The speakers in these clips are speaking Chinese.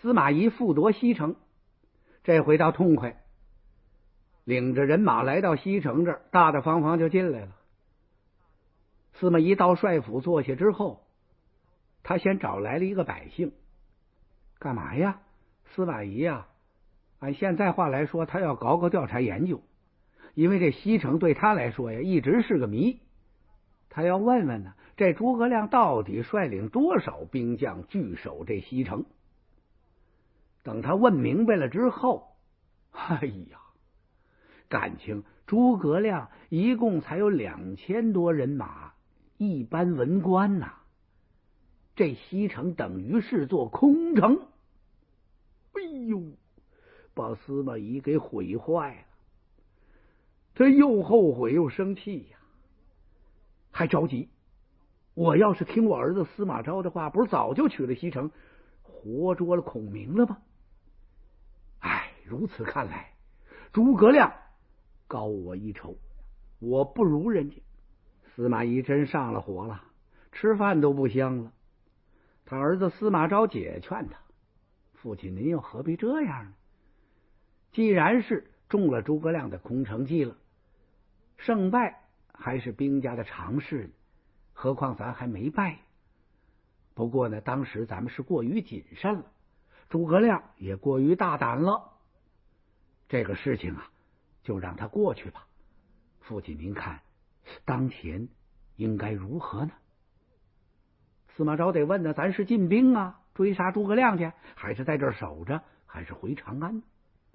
司马懿复夺西城，这回倒痛快，领着人马来到西城这儿，大大方方就进来了。司马懿到帅府坐下之后，他先找来了一个百姓，干嘛呀？司马懿呀，按现在话来说，他要搞搞调查研究，因为这西城对他来说呀，一直是个谜。他要问问呢，这诸葛亮到底率领多少兵将据守这西城？等他问明白了之后，哎呀，感情诸葛亮一共才有2000多人马，一般文官呐，这西城等于是座空城。哎呦，把司马懿给毁坏了。他又后悔又生气呀，还着急。我要是听我儿子司马昭的话，不是早就取了西城，活捉了孔明了吗？哎，如此看来，诸葛亮高我一筹，我不如人家。司马懿真上了火了，吃饭都不香了。他儿子司马昭解劝他：“父亲，您又何必这样呢？既然是中了诸葛亮的空城计了，胜败还是兵家的常事呢，何况咱还没败。不过呢，当时咱们是过于谨慎了，诸葛亮也过于大胆了。这个事情啊，就让他过去吧。父亲您看，当前应该如何呢？”司马昭得问呢，咱是进兵啊，追杀诸葛亮去，还是在这儿守着，还是回长安？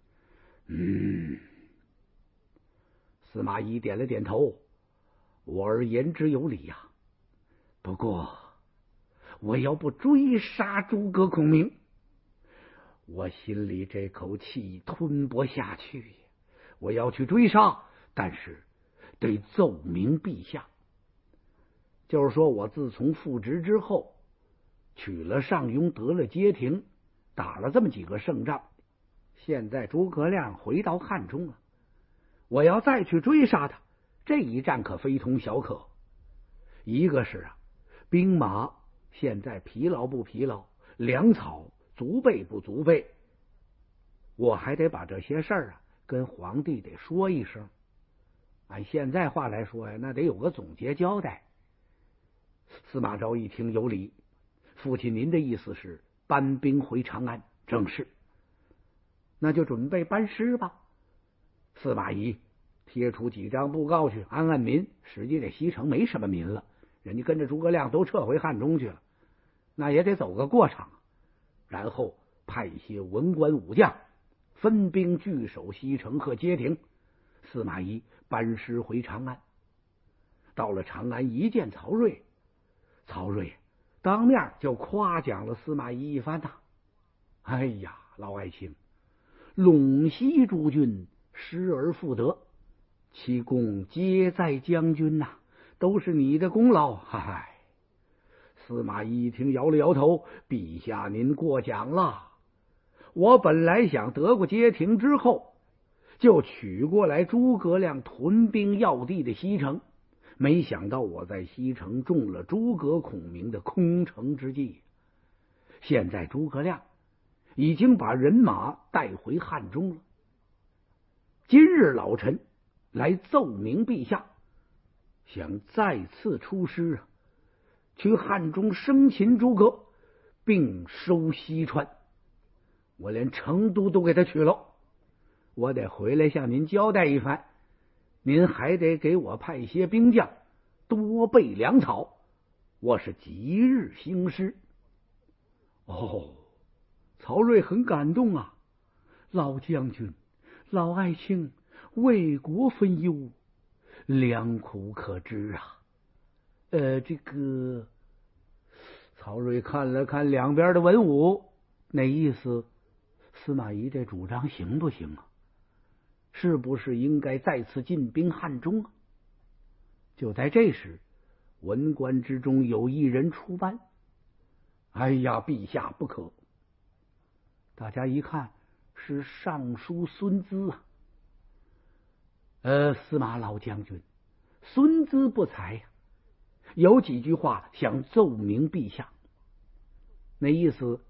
司马懿点了点头，我儿言之有理呀。不过我要不追杀诸葛孔明，我心里这口气吞不下去。我要去追杀，但是得奏明陛下。就是说我自从复职之后，取了上庸，得了街亭，打了这么几个胜仗，现在诸葛亮回到汉中了，我要再去追杀他，这一战可非同小可。一个是兵马现在疲劳不疲劳，粮草足备不足备，我还得把这些事儿跟皇帝得说一声。按现在话来说呀，那得有个总结交代。司马昭一听有理，父亲您的意思是搬兵回长安？正是。那就准备班师吧。司马懿贴出几张布告去安安民，实际这西城没什么民了，人家跟着诸葛亮都撤回汉中去了，那也得走个过场。然后派一些文官武将分兵据守西城和街亭。司马懿班师回长安。到了长安一见曹睿，曹睿当面就夸奖了司马懿一番呐。哎呀，老爱卿，陇西诸军失而复得，其功皆在将军呐，都是你的功劳。嗨，司马懿一听摇了摇头，陛下您过奖了。我本来想得过街亭之后，就取过来诸葛亮屯兵要地的西城，没想到我在西城中了诸葛孔明的空城之计。现在诸葛亮已经把人马带回汉中了，今日老臣来奏明陛下，想再次出师去汉中生擒诸葛，并收西川。我连成都都给他取了，我得回来向您交代一番。您还得给我派一些兵将，多备粮草，我是即日兴师。哦，曹睿很感动啊，老将军、老爱卿为国分忧，良苦可知啊。这个曹睿看了看两边的文武，那意思，司马懿这主张行不行啊？是不是应该再次进兵汉中啊？就在这时，文官之中有一人出班。哎呀，陛下不可！大家一看是尚书孙资啊。司马老将军，孙资不才呀，有几句话想奏明陛下。那意思，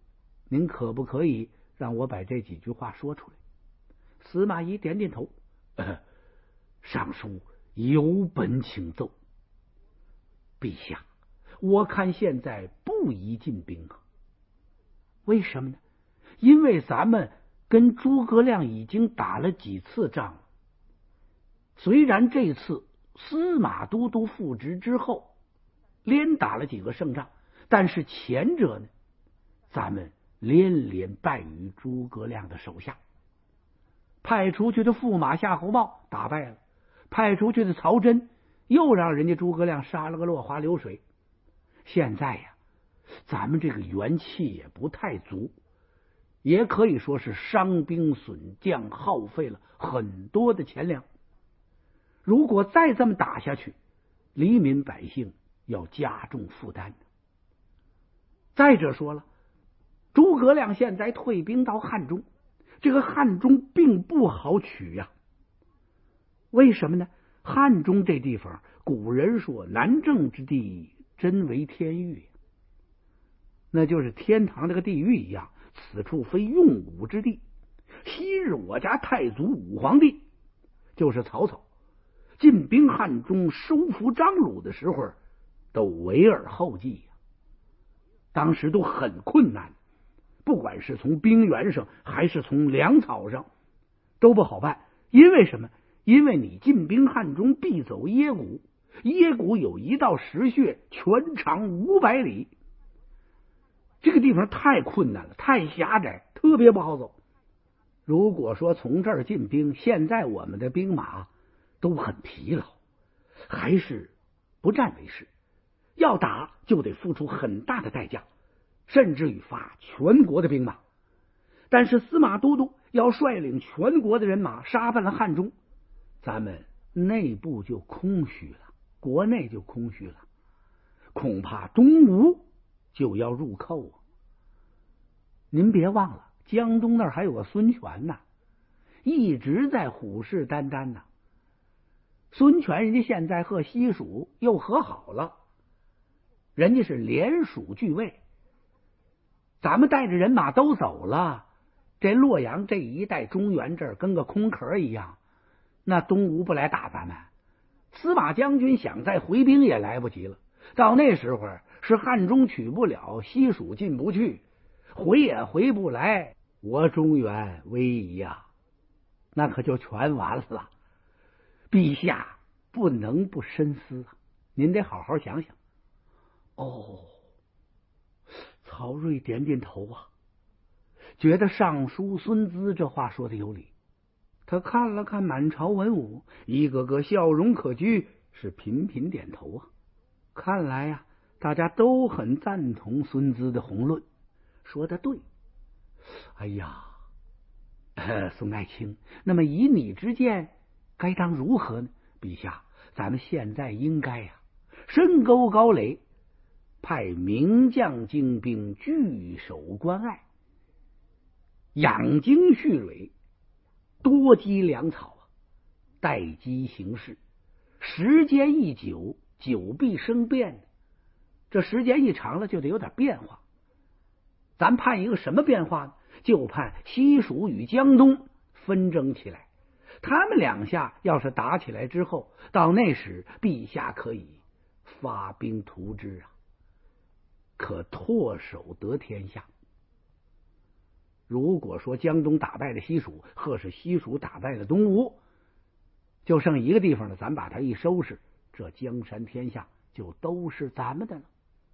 您可不可以让我把这几句话说出来？司马懿点点头，尚书有本请奏。陛下，我看现在不宜进兵啊。为什么呢？因为咱们跟诸葛亮已经打了几次仗了。虽然这次司马都督复职之后连打了几个胜仗，但是前者呢，咱们连连败于诸葛亮的手下。派出去的驸马夏侯茂打败了，派出去的曹真又让人家诸葛亮杀了个落花流水。现在呀，咱们这个元气也不太足，也可以说是伤兵损将，耗费了很多的钱粮。如果再这么打下去，黎民百姓要加重负担。再者说了，诸葛亮现在退兵到汉中，这个汉中并不好取呀。为什么呢？汉中这地方，古人说南郑之地，真为天狱，那就是天堂这个地狱一样，此处非用武之地。昔日我家太祖武皇帝，就是曹操，进兵汉中收服张鲁的时候，都围而后继，当时都很困难，不管是从兵源上还是从粮草上都不好办。因为什么？因为你进兵汉中必走耶谷，耶谷有一道石穴，全长500里，这个地方太困难了，太狭窄，特别不好走。如果说从这儿进兵，现在我们的兵马都很疲劳，还是不战为是。要打就得付出很大的代价，甚至于发全国的兵马。但是司马都督要率领全国的人马杀奔了汉中，咱们内部就空虚了，国内就空虚了，恐怕东吴就要入寇啊。您别忘了，江东那儿还有个孙权呢，一直在虎视眈眈呢。孙权人家现在和西蜀又和好了，人家是联蜀拒魏，咱们带着人马都走了，这洛阳这一带中原这儿跟个空壳一样，那东吴不来打咱们，司马将军想再回兵也来不及了。到那时候是汉中取不了，西蜀进不去，回也回不来，我中原危矣呀，那可就全完了。陛下不能不深思啊，您得好好想想。哦，曹睿点点头啊，觉得尚书孙资这话说的有理。他看了看满朝文武，一个个笑容可掬，是频频点头啊。看来呀，大家都很赞同孙资的宏论，说的对。哎呀，宋爱卿，那么以你之见，该当如何呢？陛下，咱们现在应该呀，深沟高垒，派名将精兵据守关隘，养精蓄锐，多积粮草，待机行事。时间一久，久必生变，这时间一长了，就得有点变化。咱盼一个什么变化呢？就盼西蜀与江东纷争起来，他们两下要是打起来之后，到那时陛下可以发兵图之啊，可唾手得天下。如果说江东打败了西蜀，或是西蜀打败了东吴，就剩一个地方了，咱把它一收拾，这江山天下就都是咱们的了。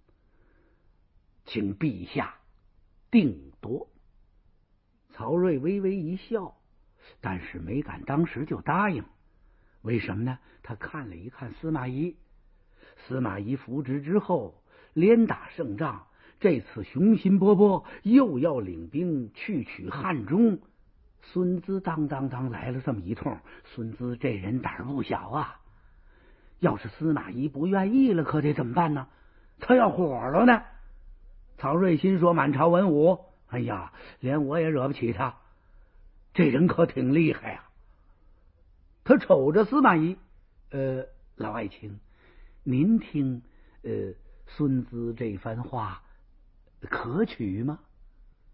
请陛下定夺。曹睿微微一笑，但是没敢当时就答应。为什么呢？他看了一看司马懿，司马懿扶职之后连打胜仗，这次雄心勃勃，又要领兵去取汉中。孙资当来了这么一通，孙资这人胆儿不小啊，要是司马懿不愿意了，可得怎么办呢？他要火了呢。曹睿心说，满朝文武，哎呀，连我也惹不起他，这人可挺厉害啊。他瞅着司马懿，老爱卿，您听孙资这番话可取吗？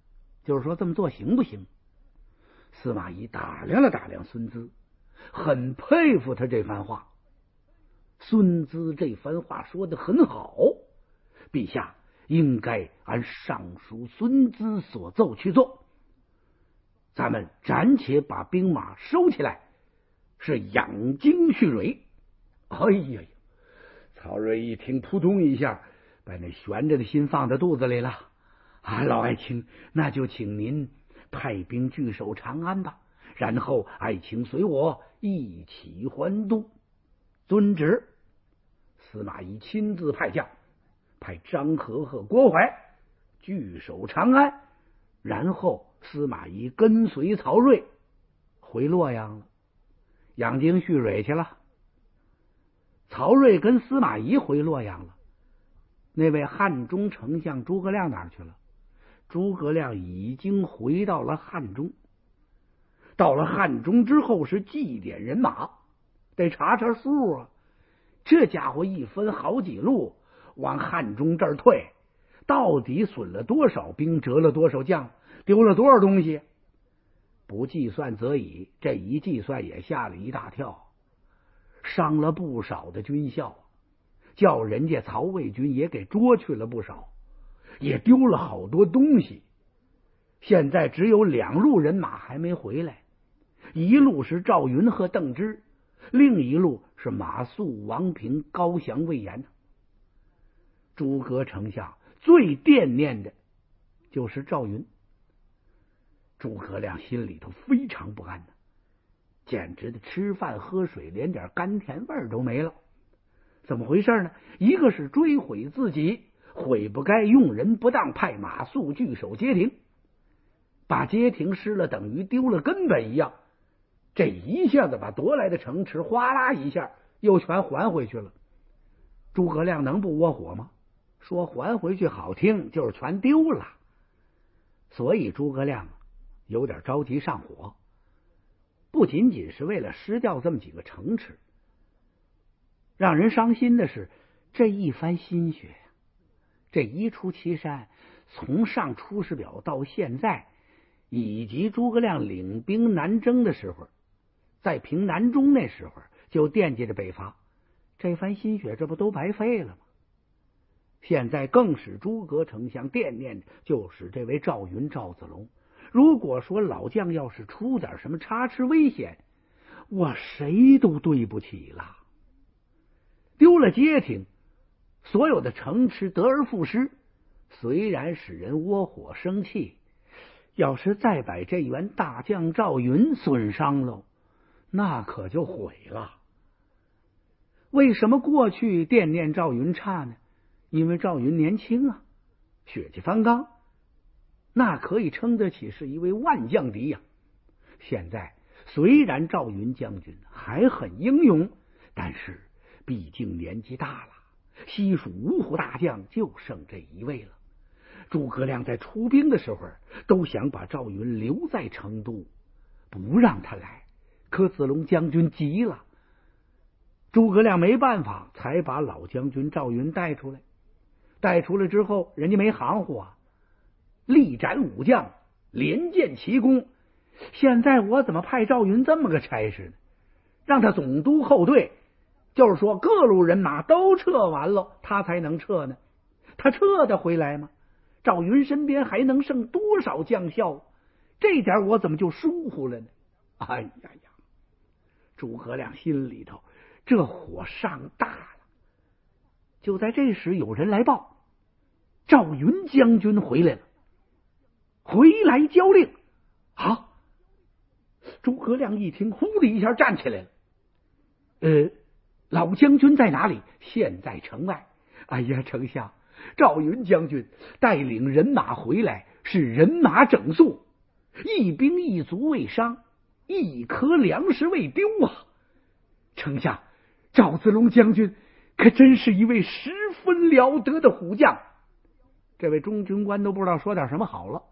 就是说这么做行不行？司马懿打量了打量孙资，很佩服他这番话。孙资这番话说得很好，陛下应该按尚书孙资所奏去做。咱们暂且把兵马收起来，是养精蓄锐。哎呀呀！曹睿一听，扑通一下把那悬着的心放在肚子里了。老爱卿，那就请您派兵据守长安吧，然后爱卿随我一起还都。遵旨。司马懿亲自派将，派张合和郭淮据守长安，然后司马懿跟随曹睿回洛阳了，养精蓄锐去了。曹睿跟司马懿回洛阳了，那位汉中丞相诸葛亮哪儿去了？诸葛亮已经回到了汉中。到了汉中之后是祭点人马，得查查数啊。这家伙一分好几路往汉中这儿退，到底损了多少兵，折了多少将，丢了多少东西？不计算则已，这一计算也吓了一大跳，伤了不少的军校，叫人家曹魏军也给捉去了不少，也丢了好多东西。现在只有2路人马还没回来，一路是赵云和邓芝，另一路是马谡、王平、高翔、魏延。诸葛丞相最惦念的就是赵云。诸葛亮心里头非常不安，简直的吃饭喝水连点甘甜味都没了。怎么回事呢？一个是追悔自己，悔不该用人不当，派马谡据守街亭，把街亭失了等于丢了根本一样。这一下子把夺来的城池哗啦一下又全还回去了。诸葛亮能不窝火吗？说还回去好听，就是全丢了。所以诸葛亮有点着急上火，不仅仅是为了失掉这么几个城池，让人伤心的是这一番心血，这一出祁山从上出师表到现在，以及诸葛亮领兵南征的时候，在平南中那时候就惦记着北伐，这番心血这不都白费了吗？现在更使诸葛丞相惦念的就是这位赵云赵子龙。如果说老将要是出点什么差池危险，我谁都对不起了。丢了街亭，所有的城池得而复失，虽然使人窝火生气，要是再把这员大将赵云损伤了，那可就毁了。为什么过去惦念赵云差呢？因为赵云年轻啊，血气方刚，那可以称得起是一位万将敌呀。现在虽然赵云将军还很英勇，但是毕竟年纪大了，西蜀五虎大将就剩这一位了。诸葛亮在出兵的时候都想把赵云留在成都，不让他来，可子龙将军急了，诸葛亮没办法，才把老将军赵云带出来。带出来之后，人家没行乎啊，力斩武将，连建奇功。现在我怎么派赵云这么个差事呢？让他总督后队，就是说各路人马都撤完了，他才能撤呢。他撤得回来吗？赵云身边还能剩多少将校？这点我怎么就疏忽了呢？哎呀呀！诸葛亮心里头这火上大了。就在这时，有人来报，赵云将军回来了，回来交令。好，诸葛亮一听，呼的一下站起来了。老将军在哪里？现在城外。哎呀，丞相，赵云将军带领人马回来，是人马整肃，一兵一卒未伤，一颗粮食未丢啊！丞相，赵子龙将军可真是一位十分了得的虎将。这位中军官都不知道说点什么好了。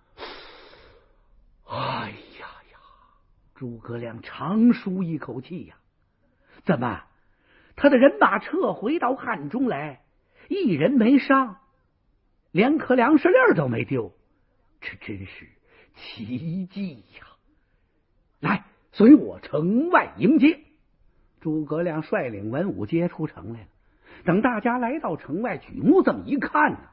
哎呀呀！诸葛亮长舒一口气呀。怎么，他的人马撤回到汉中来，一人没伤，连颗粮食粒都没丢， 这真是奇迹呀！来，随我城外迎接。诸葛亮率领文武接出城来了。等大家来到城外，举目这么一看呢，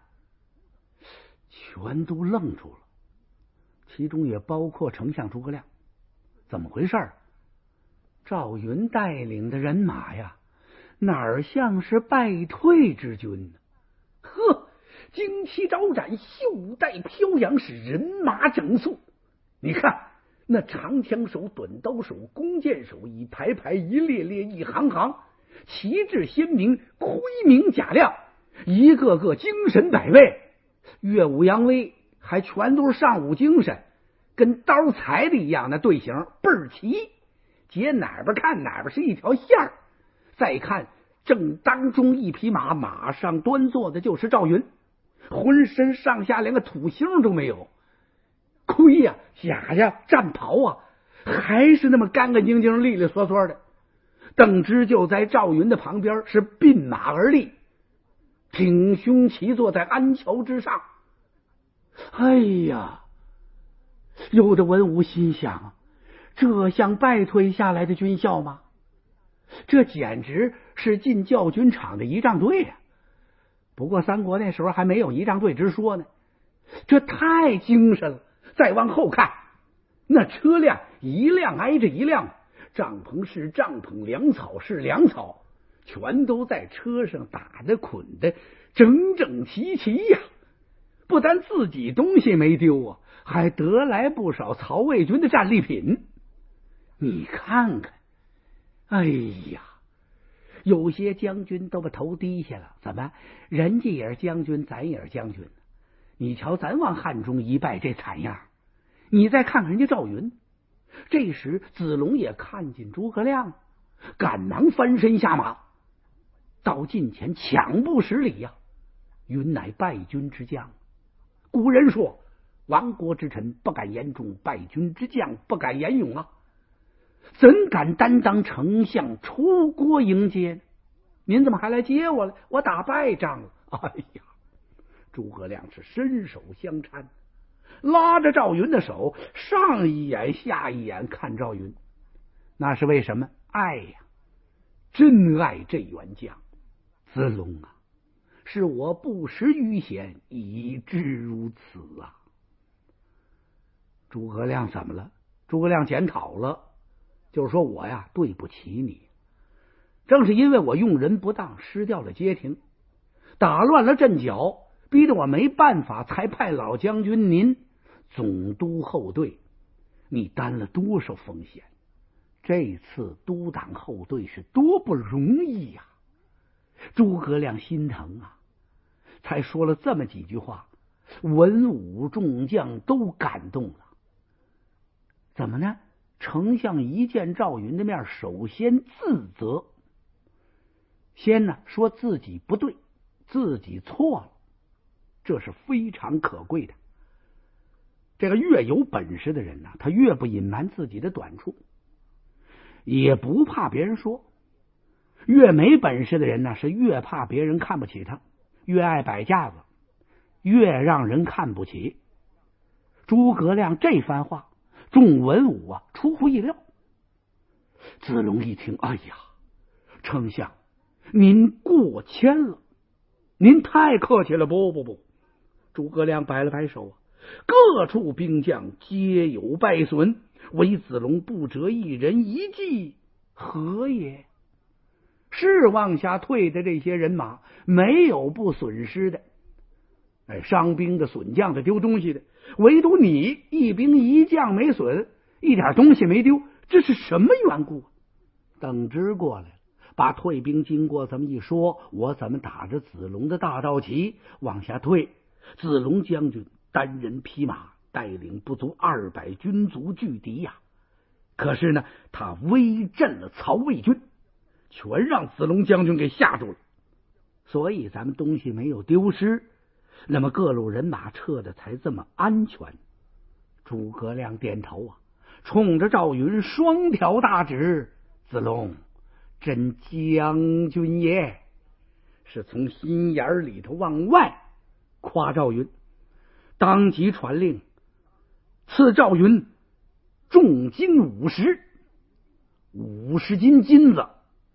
全都愣住了，其中也包括丞相诸葛亮。怎么回事？赵云带领的人马呀，哪儿像是败退之军呢？呵，旌旗招展，袖带飘扬，是人马整肃。你看那长枪手、短刀手、弓箭手，一排排，一列列，一行行，旗帜鲜明，辉明甲亮，一个个精神百倍，耀武扬威，还全都是上午精神，跟刀裁的一样，那队形倍儿齐，截哪边看哪边是一条线儿。再看正当中一匹马，马上端坐的就是赵云，浑身上下连个土星都没有，盔呀、甲呀、战袍啊，还是那么干干净净、利利索索的。邓芝就在赵云的旁边，是并马而立，挺胸骑坐在鞍桥之上。哎呀，有的文武心想，这像败退下来的军校吗？这简直是进教军场的仪仗队呀！不过三国那时候还没有仪仗队之说呢，这太精神了。再往后看，那车辆一辆挨着一辆，帐篷是帐篷，粮草是粮草，全都在车上打的捆的整整齐齐呀！不但自己东西没丢啊，还得来不少曹魏军的战利品。你看看，哎呀，有些将军都把头低下了。怎么，人家也是将军，咱也是将军。你瞧咱往汉中一败这惨样，你再看看人家赵云。这时子龙也看见诸葛亮，赶忙翻身下马，到近前抢步施礼呀。云乃败军之将，古人说亡国之臣不敢言忠，败军之将不敢言勇啊，怎敢担当丞相出国迎接呢？您怎么还来接我了？我打败仗了。哎呀，诸葛亮是伸手相搀，拉着赵云的手，上一眼下一眼看赵云。那是为什么？爱呀，真爱这员将。子龙啊，是我不识于贤，以致如此啊。诸葛亮怎么了？诸葛亮检讨了，就是说我呀对不起你，正是因为我用人不当，失掉了街亭，打乱了阵脚，逼得我没办法，才派老将军您总督后队，你担了多少风险？这次督党后队是多不容易呀！诸葛亮心疼啊，才说了这么几句话，文武众将都感动了。怎么呢？丞相一见赵云的面，首先自责，先呢说自己不对，自己错了，这是非常可贵的。这个越有本事的人呢，他越不隐瞒自己的短处，也不怕别人说；越没本事的人呢，是越怕别人看不起他，越爱摆架子，越让人看不起。诸葛亮这番话，众文武啊出乎意料。子龙一听，哎呀，丞相您过谦了，您太客气了。不，诸葛亮摆了摆手啊，各处兵将皆有败损，唯子龙不折一人一骑，何也？是往下退的这些人马没有不损失的，伤兵的、损将的、丢东西的，唯独你一兵一将没损，一点东西没丢，这是什么缘故？邓芝过来了，把退兵经过这么一说，我怎么打着子龙的大道旗往下退？子龙将军单人匹马带领不足200军卒拒敌呀，可是呢，他威震了曹魏军，全让子龙将军给吓住了，所以咱们东西没有丢失，那么各路人马撤的才这么安全。诸葛亮点头啊，冲着赵云双挑大指：子龙真将军也，是从心眼里头往外夸赵云。当即传令， 赐赵云重金50斤金子，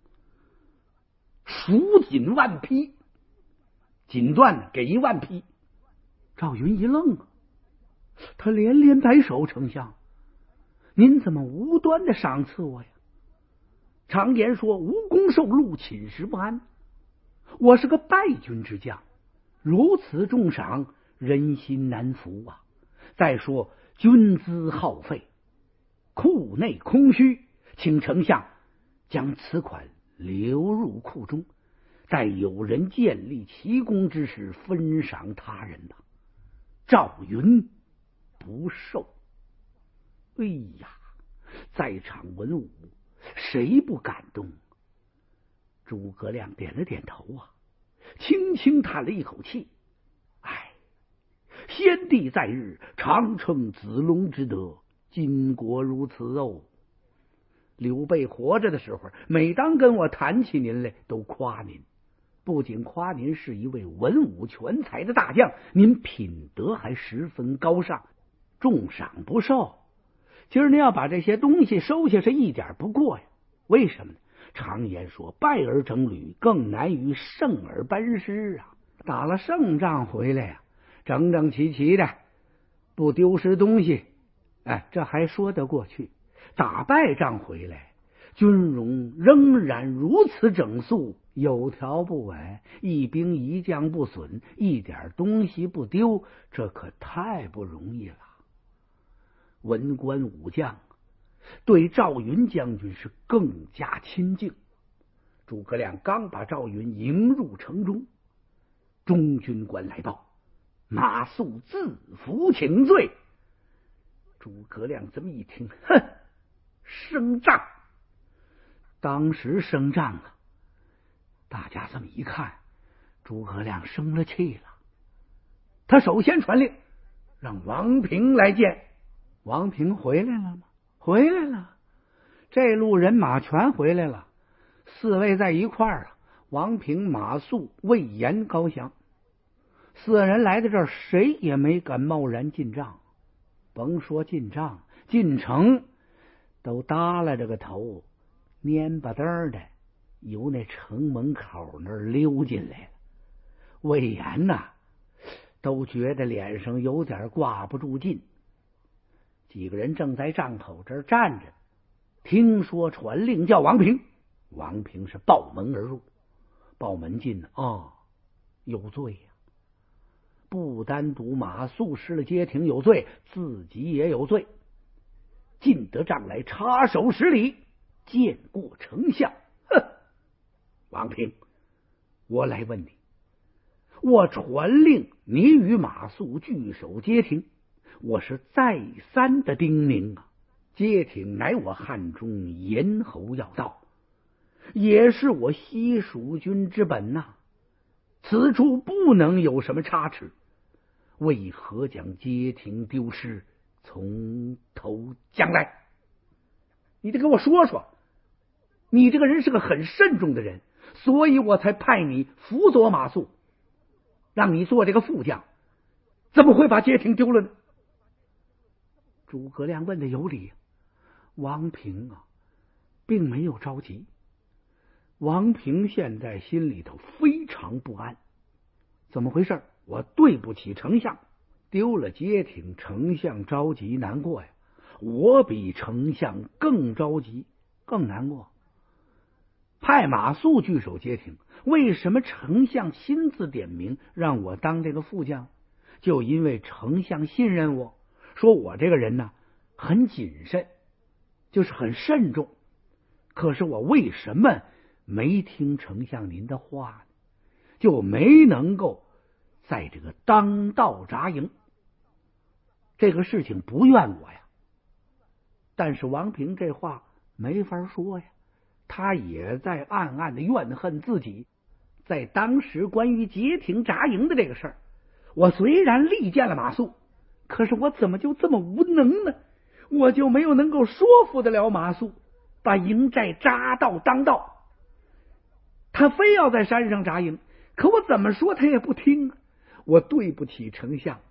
蜀锦10000匹，锦缎给1万匹。赵云一愣啊，他连连摆手：“丞相，您怎么无端的赏赐我呀？”常言说：“无功受禄，寝食不安。”我是个败军之将，如此重赏，人心难服啊！再说军资耗费，库内空虚，请丞相将此款流入库中，待有人建立奇功之时，分赏他人吧。赵云不受。哎呀，在场文武谁不感动？诸葛亮点了点头啊，轻轻叹了一口气：“哎，先帝在日，常称子龙之德，今国如此哦。刘备活着的时候，每当跟我谈起您来，都夸您，不仅夸您是一位文武全才的大将，您品德还十分高尚，重赏不受。今儿您要把这些东西收下，是一点不过呀。为什么呢？常言说，败而整履，更难于胜而班师啊！打了胜仗回来呀，整整齐齐的，不丢失东西，哎，这还说得过去。打败仗回来，军容仍然如此整肃，有条不紊，一兵一将不损，一点东西不丢，这可太不容易了。文官武将对赵云将军是更加亲近。诸葛亮刚把赵云迎入城中，中军官来报，马谡自府请罪。诸葛亮这么一听，哼，升帐。当时升帐啊，大家这么一看，诸葛亮生了气了。他首先传令让王平来见。王平回来了吗？回来了，这路人马全回来了，四位在一块儿啊。王平、马谡、魏延、高翔四人来到这儿，谁也没敢贸然进帐。甭说进帐，进城都耷拉着个头，蔫巴登的由那城门口那儿溜进来了。魏延呐，都觉得脸上有点挂不住劲。几个人正在帐口这儿站着，听说传令叫王平，王平是抱门而入。抱门进有罪呀！不单独马谡失了街亭有罪，自己也有罪。进得帐来，插手施礼，见过丞相。哼，王平，我来问你，我传令你与马谡据守街亭，我是再三的叮咛啊，街亭乃我汉中咽喉要道，也是我西蜀军之本呐，此处不能有什么差池，为何将街亭丢失，从头讲来？你得给我说说，你这个人是个很慎重的人，所以我才派你辅佐马谡，让你做这个副将，怎么会把街亭丢了呢？诸葛亮问的有理，王平啊，并没有着急。王平现在心里头非常不安，怎么回事？我对不起丞相，丢了街亭，丞相着急难过呀。我比丞相更着急，更难过。派马谡据守街亭，为什么丞相亲自点名让我当这个副将？就因为丞相信任我，说我这个人呢很谨慎，就是很慎重。可是我为什么没听丞相您的话呢？就没能够在这个当道扎营。这个事情不怨我呀，但是王平这话没法说呀，他也在暗暗的怨恨自己。在当时关于街亭扎营的这个事儿，我虽然力荐了马谡，可是我怎么就这么无能呢？我就没有能够说服得了马谡把营寨扎到当道。他非要在山上扎营，可我怎么说他也不听啊！我对不起丞相，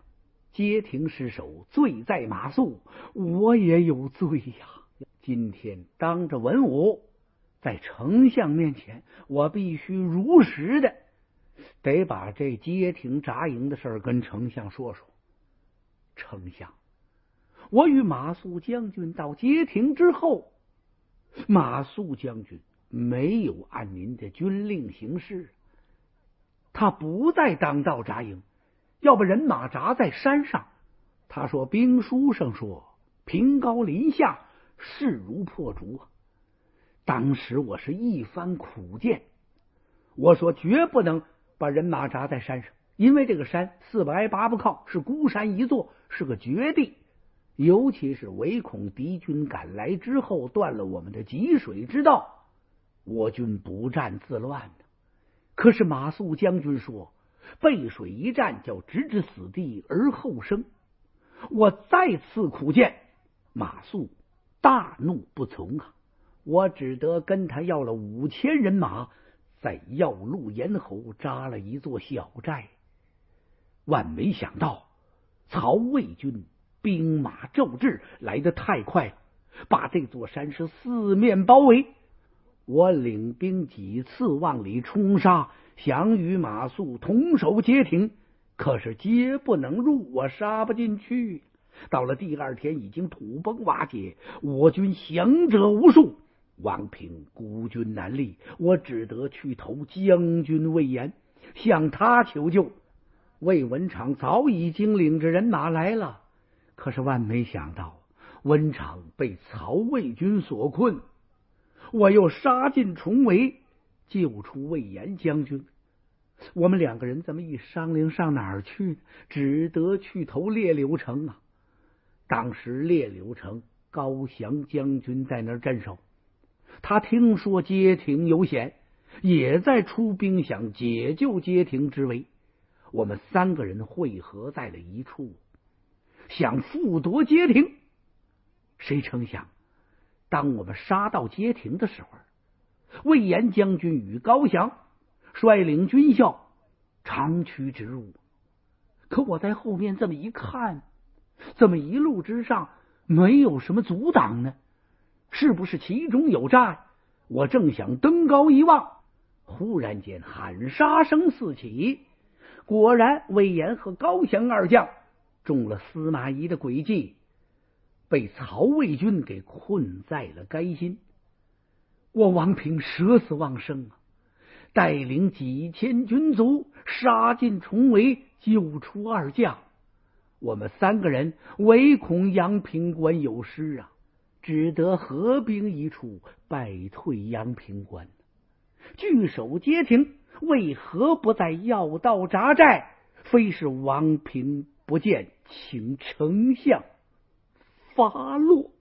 街亭失守，罪在马谡，我也有罪呀。今天当着文武，在丞相面前，我必须如实的得把这街亭扎营的事跟丞相说说。丞相，我与马谡将军到街亭之后，马谡将军没有按您的军令行事，他不在当道扎营，要把人马扎在山上。他说兵书上说平高临下，势如破竹啊。当时我是一番苦谏，我说绝不能把人马扎在山上，因为这个山四不挨八不靠，是孤山一座，是个绝地，尤其是唯恐敌军赶来之后断了我们的汲水之道，我军不战自乱呢。可是马谡将军说背水一战，叫直至死地而后生。我再次苦谏，马谡大怒不从啊！我只得跟他要了5000人马，在要路咽喉扎了一座小寨。万没想到曹魏军兵马骤至，来得太快了，把这座山是四面包围。我领兵几次往里冲杀，想与马谡同守街亭，可是皆不能入，我杀不进去。到了第2天，已经土崩瓦解，我军降者无数，王平孤军难立，我只得去投将军魏延，向他求救。魏文长早已经领着人马来了，可是万没想到文长被曹魏军所困，我又杀进重围，救出魏延将军。我们2个人这么一商量，上哪儿去？只得去投列柳城啊！当时列柳城高翔将军在那儿镇守，他听说街亭有险，也在出兵想解救街亭之围。我们3个人汇合在了一处，想复夺街亭。谁成想，当我们杀到街亭的时候，魏延将军与高翔率领军校长驱直入。可我在后面这么一看，怎么一路之上没有什么阻挡呢？是不是其中有诈？我正想登高一望，忽然间喊杀声四起，果然魏延和高翔2将中了司马懿的诡计，被曹魏军给困在了垓心。我王平舍死忘生啊，带领几千军卒杀进重围，救出2将。我们3个人唯恐阳平关有失啊，只得合兵一处，败退阳平关。据守街亭为何不在要道扎寨？非是王平不见，请丞相发落。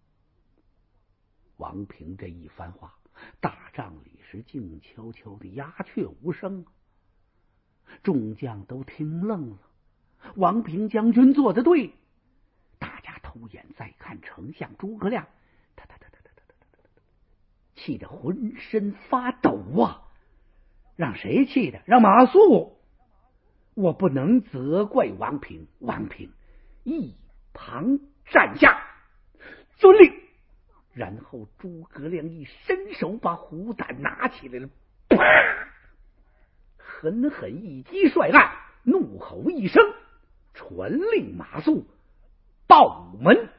王平这一番话，大帐里是静悄悄的，鸦雀无声，众将都听愣了。王平将军做得对，大家偷眼再看丞相诸葛亮，他气得浑身发抖啊！让谁气的？让马谡。我不能责怪王平，王平一旁站下，遵令。然后诸葛亮一伸手把虎胆拿起来了，啪！狠狠一击帅案，怒吼一声，传令马谡报门。